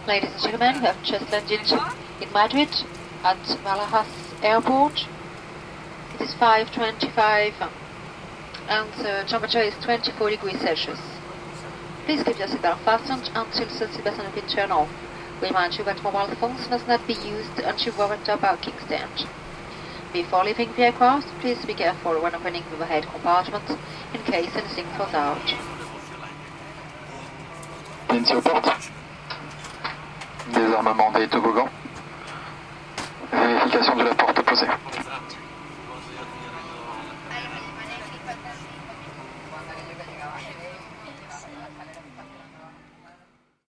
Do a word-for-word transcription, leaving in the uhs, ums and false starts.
Ladies and gentlemen, we have just landed in Madrid at Barajas Airport. It is five twenty-five and the temperature is twenty-four degrees Celsius. Please keep your seatbelt fastened until the seatbelt has been turned off. We remind you that mobile phones must not be used until we are at the parking stand. Before leaving the aircraft, please be careful when opening the overhead compartment in case anything falls out. Bienvenue aux portes. Désarmement des toboggans. Vérification de la porte opposée.